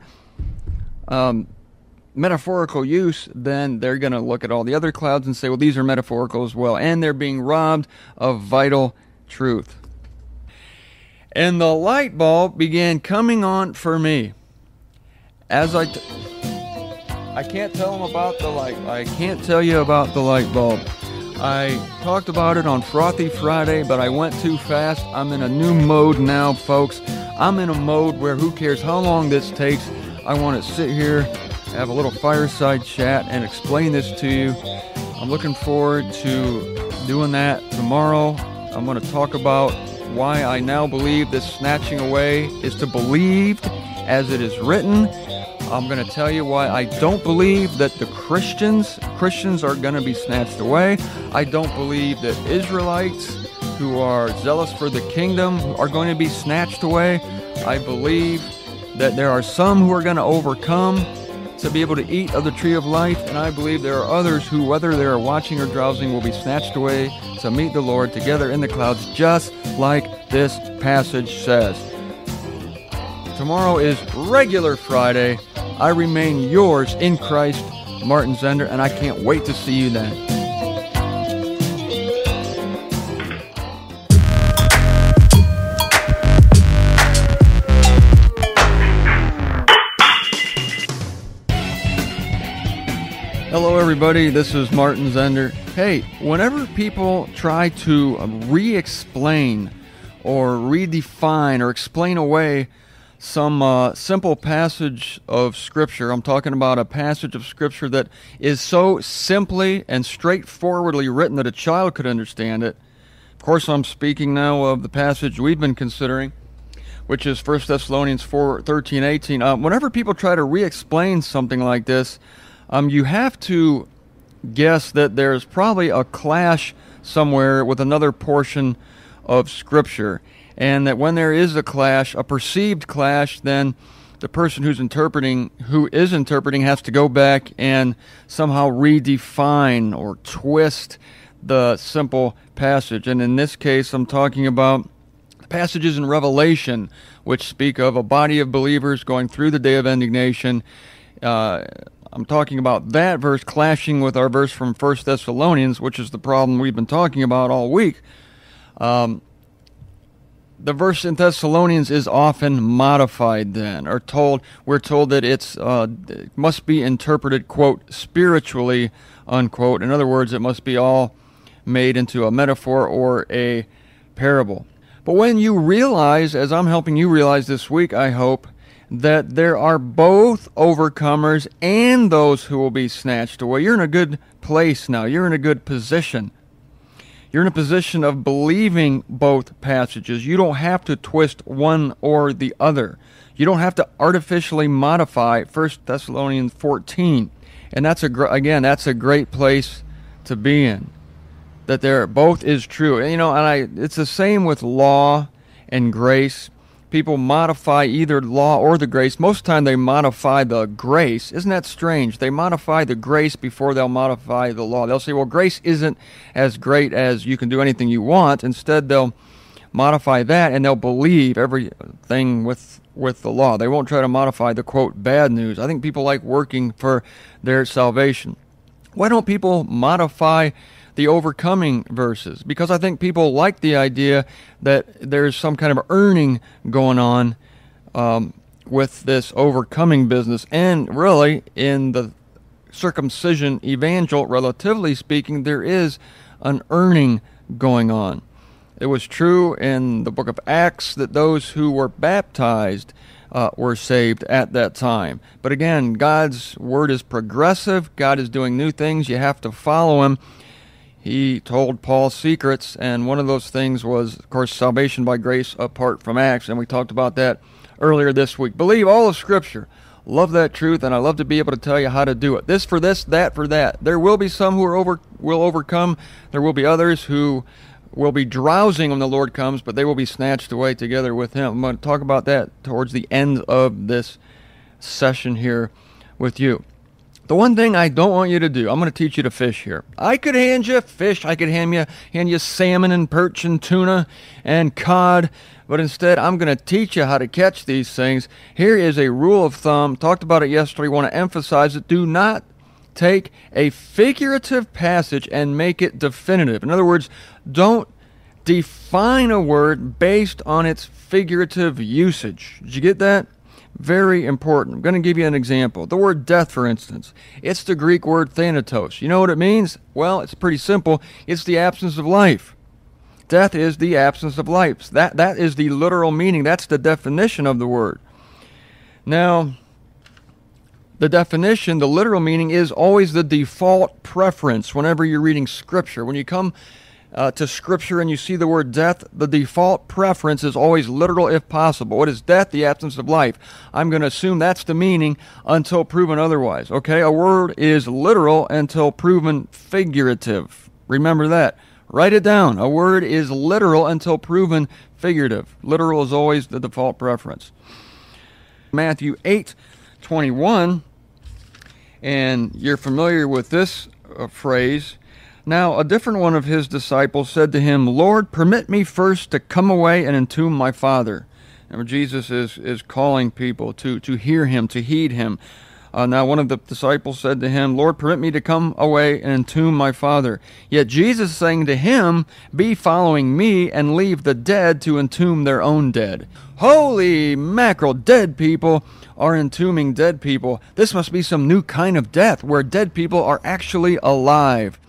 metaphorical use, then they're going to look at all the other clouds and say, well, these are metaphorical as well. And they're being robbed of vital truth. And the light bulb began coming on for me. As I can't tell them about the light. I can't tell you about the light bulb. I talked about it on Frothy Friday, but I went too fast. I'm in a new mode now, folks. I'm in a mode where who cares how long this takes. I want to sit here, have a little fireside chat, and explain this to you. I'm looking forward to doing that tomorrow. I'm going to talk about why I now believe this snatching away is to believe as it is written. I'm going to tell you why I don't believe that the Christians are going to be snatched away. I don't believe that Israelites who are zealous for the kingdom are going to be snatched away. I believe that there are some who are going to overcome to be able to eat of the tree of life, and I believe there are others who, whether they are watching or drowsing, will be snatched away to meet the Lord together in the clouds, just like this passage says. Tomorrow is regular Friday. I remain yours in Christ, Martin Zender, and I can't wait to see you then. Hello everybody, this is Martin Zender. Hey, whenever people try to re-explain or redefine or explain away some simple passage of Scripture, I'm talking about a passage of Scripture that is so simply and straightforwardly written that a child could understand it. Of course, I'm speaking now of the passage we've been considering, which is 1 Thessalonians 4:13-18. Whenever people try to re-explain something like this, you have to guess that there's probably a clash somewhere with another portion of Scripture, and that when there is a clash, a perceived clash, then the person who is interpreting has to go back and somehow redefine or twist the simple passage. And in this case, I'm talking about passages in Revelation which speak of a body of believers going through the day of indignation. I'm talking about that verse clashing with our verse from 1 Thessalonians, which is the problem we've been talking about all week. The verse in Thessalonians is often modified then, or we're told that it must be interpreted, quote, spiritually, unquote. In other words, it must be all made into a metaphor or a parable. But when you realize, as I'm helping you realize this week, I hope, that there are both overcomers and those who will be snatched away, you're in a good place now. You're in a good position. You're in a position of believing both passages. You don't have to twist one or the other. You don't have to artificially modify 1 Thessalonians 14. And that's a great place to be in. That there both is true. And, it's the same with law and grace. People modify either law or the grace. Most of the time they modify the grace. Isn't that strange? They modify the grace before they'll modify the law. They'll say, well, grace isn't as great as you can do anything you want. Instead, they'll modify that, and they'll believe everything with the law. They won't try to modify the, quote, bad news. I think people like working for their salvation. Why don't people modify the overcoming verses? Because I think people like the idea that there's some kind of earning going on with this overcoming business. And really, in the circumcision evangel, relatively speaking, there is an earning going on. It was true in the book of Acts that those who were baptized were saved at that time. But again, God's word is progressive. God is doing new things. You have to follow him. He told Paul secrets, and one of those things was, of course, salvation by grace apart from acts, and we talked about that earlier this week. Believe all of Scripture. Love that truth, and I love to be able to tell you how to do it. This for this, that for that. There will be some who will overcome. There will be others who will be drowsing when the Lord comes, but they will be snatched away together with him. I'm going to talk about that towards the end of this session here with you. The one thing I don't want you to do, I'm going to teach you to fish here. I could hand you fish. I could hand you salmon and perch and tuna and cod, but instead I'm going to teach you how to catch these things. Here is a rule of thumb. Talked about it yesterday. Want to emphasize it. Do not take a figurative passage and make it definitive. In other words, don't define a word based on its figurative usage. Did you get that? Very important. I'm going to give you an example. The word death, for instance. It's the Greek word thanatos. You know what it means? Well, it's pretty simple. It's the absence of life. Death is the absence of life. That is the literal meaning. That's the definition of the word. Now, the definition, the literal meaning, is always the default preference whenever you're reading Scripture. When you come to Scripture and you see the word death, the default preference is always literal if possible. What is death? The absence of life. I'm going to assume that's the meaning until proven otherwise. Okay, a word is literal until proven figurative. Remember that. Write it down. A word is literal until proven figurative. Literal is always the default preference. Matthew 8:21, and you're familiar with this phrase. Now, a different one of his disciples said to him, Lord, permit me first to come away and entomb my father. And Jesus is calling people to hear him, to heed him. Now, one of the disciples said to him, Lord, permit me to come away and entomb my father. Yet Jesus saying to him, be following me and leave the dead to entomb their own dead. Holy mackerel, dead people are entombing dead people. This must be some new kind of death where dead people are actually alive.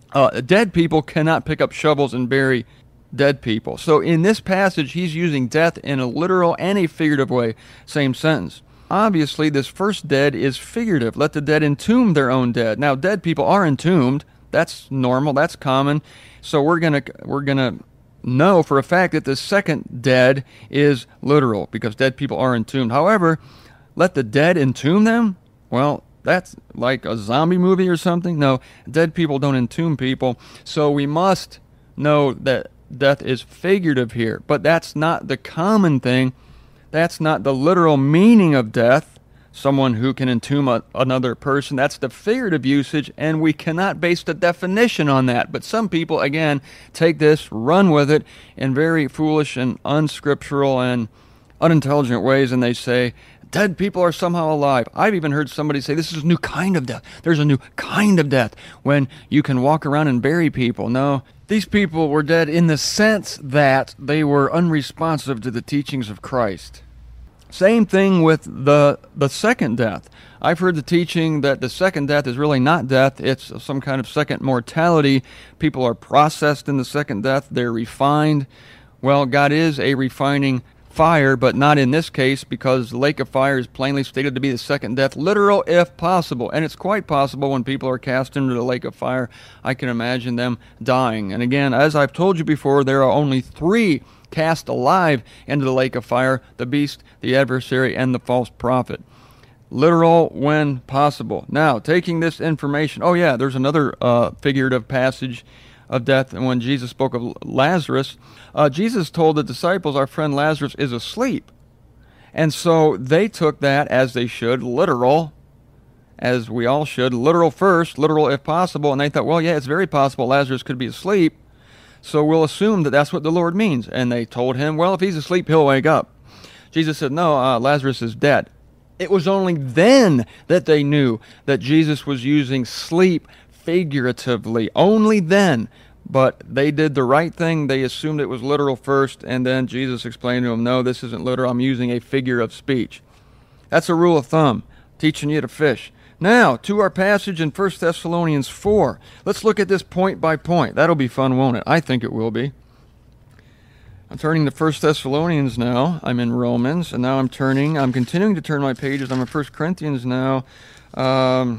Dead people cannot pick up shovels and bury dead people. So in this passage, he's using death in a literal and a figurative way. Same sentence. Obviously, this first dead is figurative. Let the dead entomb their own dead. Now, dead people are entombed. That's normal. That's common. So we're gonna know for a fact that the second dead is literal because dead people are entombed. However, let the dead entomb them? Well, that's like a zombie movie or something. No, dead people don't entomb people. So we must know that death is figurative here. But that's not the common thing. That's not the literal meaning of death. Someone who can entomb another person. That's the figurative usage, and we cannot base the definition on that. But some people, again, take this, run with it in very foolish and unscriptural and unintelligent ways, and they say, dead people are somehow alive. I've even heard somebody say, this is a new kind of death. There's a new kind of death when you can walk around and bury people. No, these people were dead in the sense that they were unresponsive to the teachings of Christ. Same thing with the second death. I've heard the teaching that the second death is really not death. It's some kind of second mortality. People are processed in the second death. They're refined. Well, God is a refining fire, but not in this case because the lake of fire is plainly stated to be the second death, literal if possible. And it's quite possible when people are cast into the lake of fire, I can imagine them dying. And again, as I've told you before, there are only 3 cast alive into the lake of fire: the beast, the adversary, and the false prophet. Literal when possible. Now, taking this information, there's another figurative passage of death. And when Jesus spoke of Lazarus, Jesus told the disciples, our friend Lazarus is asleep. And so they took that, as they should, literal, as we all should, literal first, literal if possible. And they thought, well, yeah, it's very possible Lazarus could be asleep, so we'll assume that that's what the Lord means. And they told him, well, if he's asleep, he'll wake up. Jesus said, no, Lazarus is dead. It was only then that they knew that Jesus was using sleep figuratively. Only then. But they did the right thing. They assumed it was literal first, and then Jesus explained to them, no, this isn't literal. I'm using a figure of speech. That's a rule of thumb, teaching you to fish. Now, to our passage in 1 Thessalonians 4. Let's look at this point by point. That'll be fun, won't it? I think it will be. I'm turning to 1 Thessalonians now. I'm in Romans, and now I'm continuing to turn my pages. I'm in 1 Corinthians now. All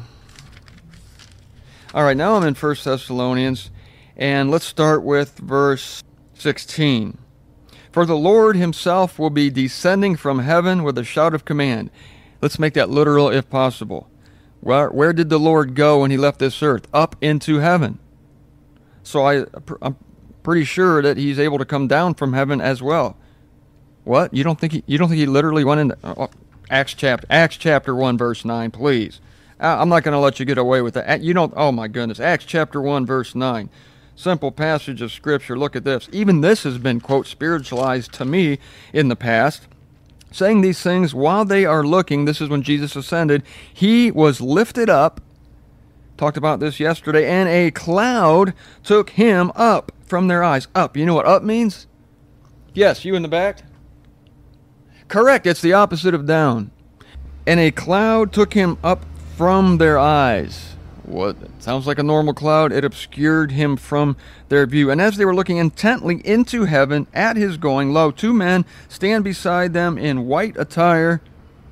right, now I'm in 1 Thessalonians, and let's start with verse 16. For the Lord himself will be descending from heaven with a shout of command. Let's make that literal if possible. Where did the Lord go when he left this earth? Up into heaven. So I'm pretty sure that he's able to come down from heaven as well. What? You don't think he literally went into Acts chapter 1 verse 9, please. I'm not going to let you get away with that. Oh my goodness. Acts chapter 1 verse 9. Simple passage of scripture. Look at this. Even this has been, quote, spiritualized to me in the past. Saying these things while they are looking, this is when Jesus ascended, he was lifted up, talked about this yesterday, and a cloud took him up from their eyes. Up. You know what up means? Yes, you in the back? Correct, it's the opposite of down. And a cloud took him up from their eyes. What? Sounds like a normal cloud. It obscured him from their view. And as they were looking intently into heaven at his going, lo, two men stand beside them in white attire,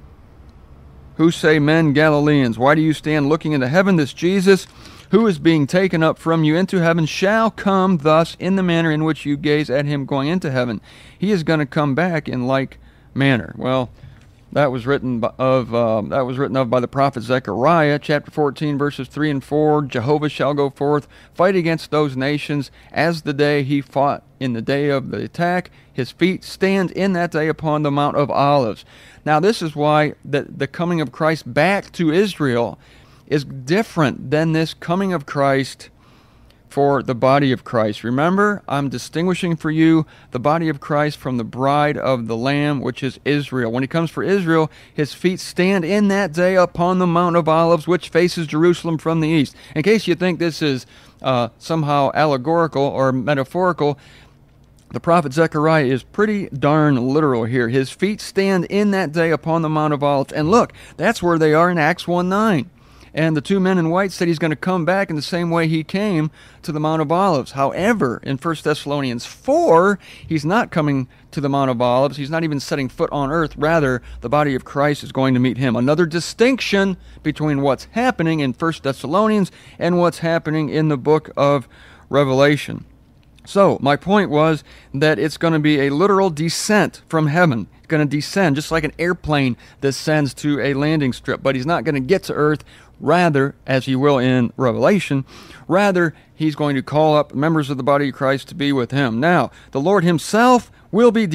who say, Men Galileans, why do you stand looking into heaven? This Jesus, who is being taken up from you into heaven, shall come thus in the manner in which you gaze at him going into heaven. He is going to come back in like manner. Well, that was written of by the prophet Zechariah, chapter 14, verses 3 and 4. Jehovah shall go forth, fight against those nations, as the day he fought in the day of the attack. His feet stand in that day upon the Mount of Olives. Now, this is why the coming of Christ back to Israel is different than this coming of Christ for the body of Christ. Remember, I'm distinguishing for you the body of Christ from the bride of the Lamb, which is Israel. When he comes for Israel, his feet stand in that day upon the Mount of Olives, which faces Jerusalem from the east. In case you think this is somehow allegorical or metaphorical, the prophet Zechariah is pretty darn literal here. His feet stand in that day upon the Mount of Olives. And look, that's where they are in Acts 1:9. And the two men in white said he's going to come back in the same way he came to the Mount of Olives. However, in 1 Thessalonians 4, he's not coming to the Mount of Olives. He's not even setting foot on earth. Rather, the body of Christ is going to meet him. Another distinction between what's happening in 1 Thessalonians and what's happening in the book of Revelation. So, my point was that it's going to be a literal descent from heaven. It's going to descend just like an airplane descends to a landing strip. But he's not going to get to earth. Rather, as he will in Revelation, rather, he's going to call up members of the body of Christ to be with him. Now, the Lord himself will be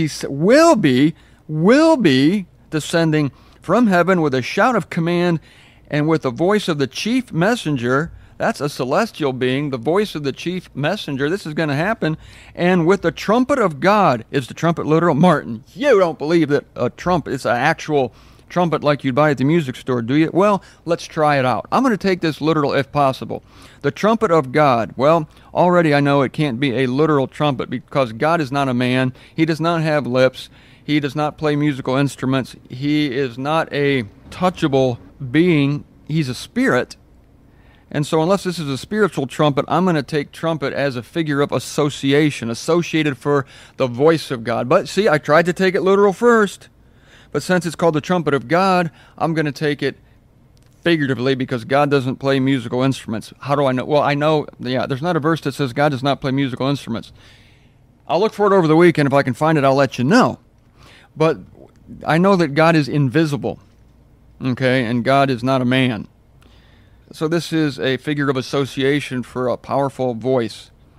descending from heaven with a shout of command and with the voice of the chief messenger. That's a celestial being, the voice of the chief messenger. This is going to happen. And with the trumpet of God. Is the trumpet literal? Martin, you don't believe that a trumpet is an actual trumpet like you'd buy at the music store, do you? Well, let's try it out. I'm going to take this literal if possible. The trumpet of God. Well, already I know it can't be a literal trumpet because God is not a man. He does not have lips. He does not play musical instruments. He is not a touchable being. He's a spirit. And so unless this is a spiritual trumpet, I'm going to take trumpet as a figure of association, associated for the voice of God. But see, I tried to take it literal first. But since it's called the trumpet of God, I'm going to take it figuratively because God doesn't play musical instruments. How do I know? Well, I know, there's not a verse that says God does not play musical instruments. I'll look for it over the weekend. If I can find it, I'll let you know. But I know that God is invisible, okay, and God is not a man. So this is a figure of association for a powerful voice.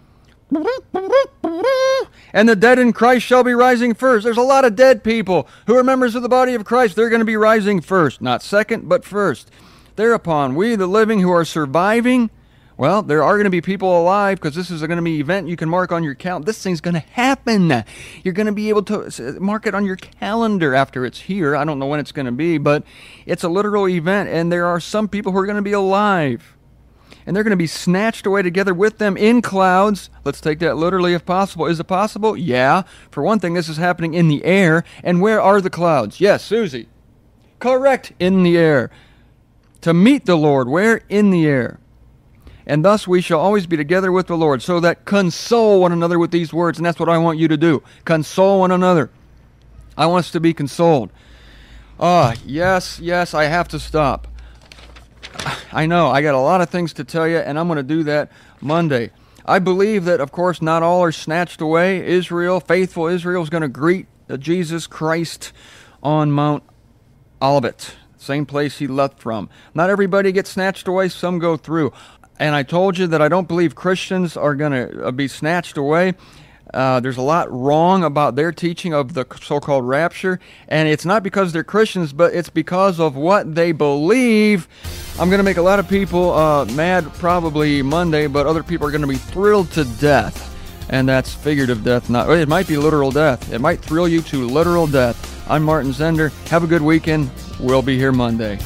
And the dead in Christ shall be rising first. There's a lot of dead people who are members of the body of Christ. They're going to be rising first. Not second, but first. Thereupon, we, the living who are surviving, well, there are going to be people alive, because this is going to be an event you can mark on your calendar. This thing's going to happen. You're going to be able to mark it on your calendar after it's here. I don't know when it's going to be, but it's a literal event, and there are some people who are going to be alive. And they're going to be snatched away together with them in clouds. Let's take that literally if possible. Is it possible? Yeah. For one thing, this is happening in the air. And where are the clouds? Yes, Susie. Correct, in the air. To meet the Lord, where? In the air. And thus we shall always be together with the Lord. So that console one another with these words. And that's what I want you to do. Console one another. I want us to be consoled. Yes, I have to stop. I know, I got a lot of things to tell you, and I'm going to do that Monday. I believe that, of course, not all are snatched away. Israel, faithful Israel, is going to greet Jesus Christ on Mount Olivet, same place he left from. Not everybody gets snatched away, some go through. And I told you that I don't believe Christians are going to be snatched away. There's a lot wrong about their teaching of the so-called rapture, and it's not because they're Christians, but it's because of what they believe. I'm going to make a lot of people mad probably Monday, but other people are going to be thrilled to death, and that's figurative death. It might be literal death. It might thrill you to literal death. I'm Martin Zender. Have a good weekend. We'll be here Monday.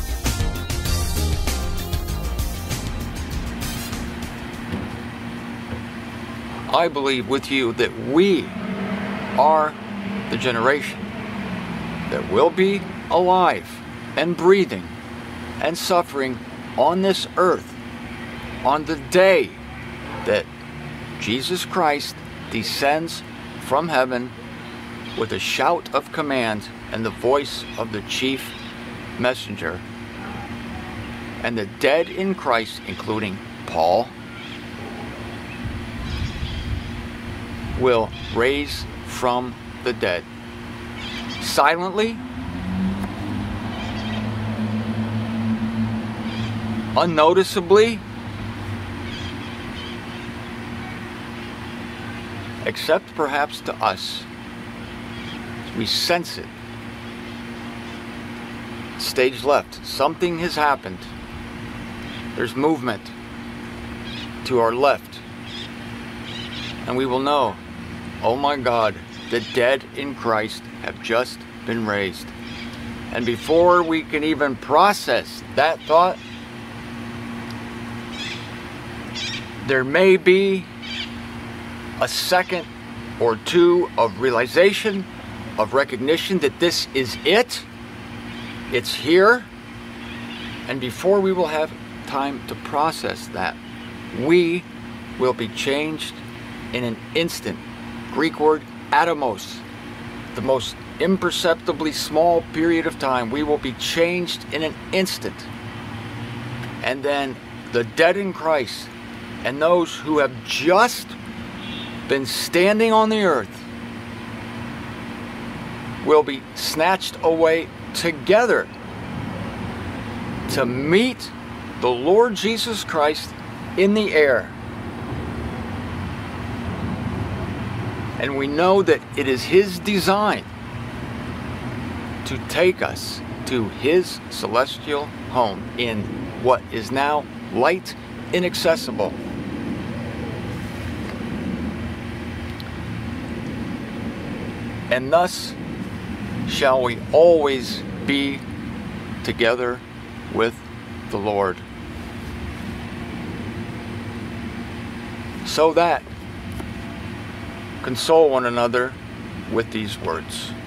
I believe with you that we are the generation that will be alive and breathing and suffering on this earth on the day that Jesus Christ descends from heaven with a shout of command and the voice of the chief messenger. And the dead in Christ, including Paul, will raise from the dead. Silently, unnoticeably, except perhaps to us. We sense it. Stage left. Something has happened. There's movement to our left. And we will know, oh my God, the dead in Christ have just been raised. And before we can even process that thought, there may be a second or two of realization, of recognition that this is it. It's here. And before we will have time to process that, we will be changed in an instant. Greek word atomos, the most imperceptibly small period of time. We will be changed in an instant. And then the dead in Christ and those who have just been standing on the earth will be snatched away together to meet the Lord Jesus Christ in the air. And we know that it is His design to take us to His celestial home in what is now light inaccessible. And thus shall we always be together with the Lord. So that console one another with these words.